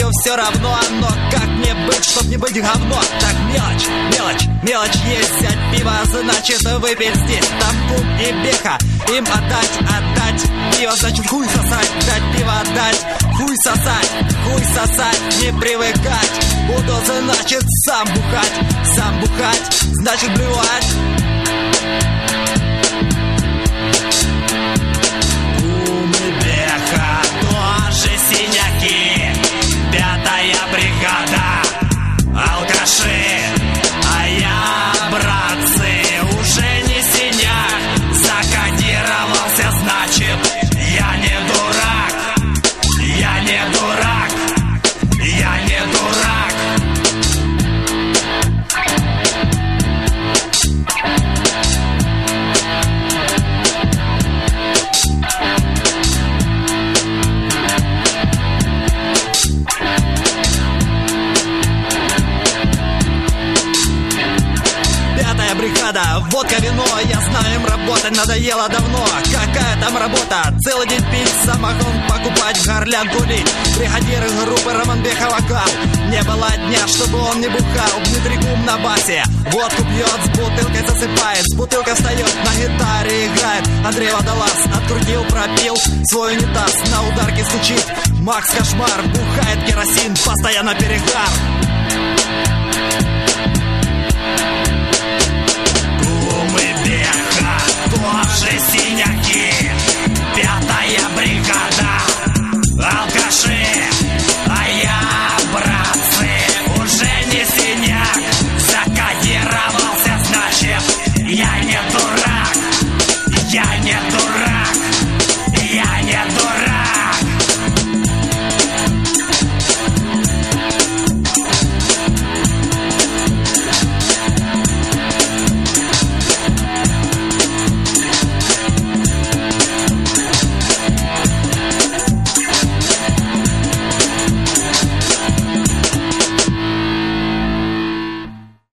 все равно. Но как мне быть, чтоб не быть говно? Так мелочь, мелочь, мелочь есть. Взять пиво, значит выпить здесь. Там кум и беха, им отдать пиво, значит хуй сосать. Дать пиво, отдать, хуй сосать, не привыкать. Буду, значит, сам бухать, значит блевать. Кум и беха, тоже синяки. 5-я бригада, алкаши. А я, братцы, уже не синяк. Закодировался, значит, я не дурак. Я не дурак. Я не дурак. Бригада, водка, вино, я знаю, им работать надоело давно. Какая там работа? Целый день пить, самогон покупать, в горлянку лить. Бригадир группы Романбеха вокал. Не было дня, чтобы он не бухал. Дмитрий Кум на басе, водку пьет, с бутылкой засыпает. С бутылкой встает, на гитаре играет. Андрей Водолаз открутил, пропил свой унитаз, на ударке стучит. Макс Кошмар бухает керосин, постоянно перегар.